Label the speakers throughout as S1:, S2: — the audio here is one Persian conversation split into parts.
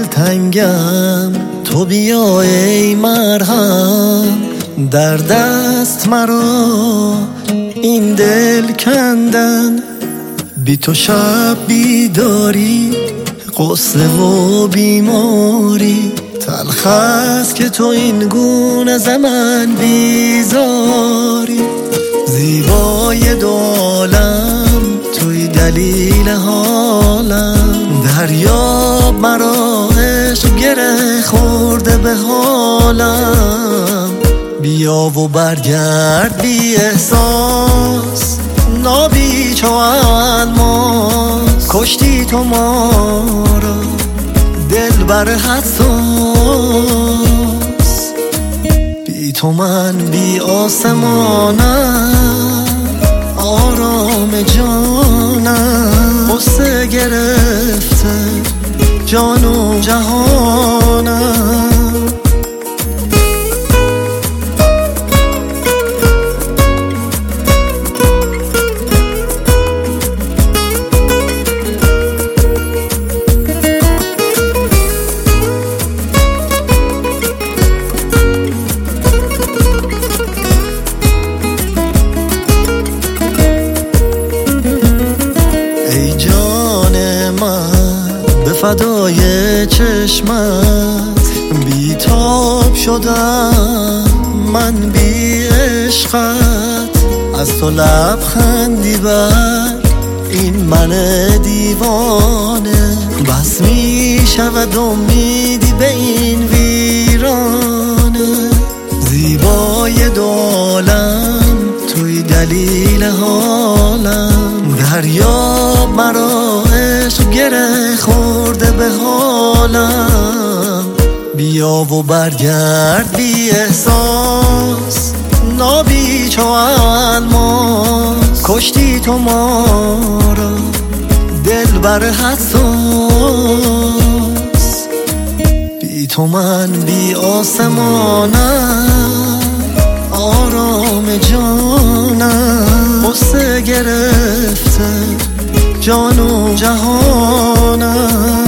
S1: دلتنگم، تو بیا ای مرهم. در دست مرا این دل کندن، بی تو شب بیداری، غصه و بیماری. تلخ است که تو این گونه ز من بیزاری. زیبای دو عالم توی دلیل حالم، دریاب مرا عشق گره خورده به حالم. بیا و برگرد بی احساس، نابی چو الماس. کشتی تو ما را دلبر حساس، بی تو من بی آسمانم، آرام جانم. غصه گرفته جان و جهانم. فدای چشمت بیتاب شدم من بی عشقت. از تو لبخندی بر این من دیوانه، بس می شود امیدی به این ویرانه. زیبای دو عالم توی دلیل حالم، دریاب مرا عشق گره خورده به حالم. بیا و برگرد بی احساس، نابی چو الماس. کشتی تو ما را دلبر حساس، بی تو من بی آسمانم، آرام جانم. غصه گرفته جان و جهانم.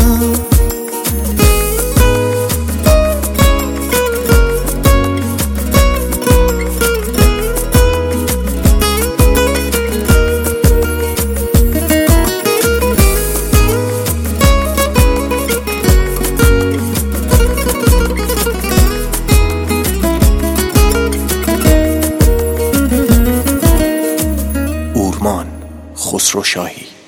S2: خسرو شاهی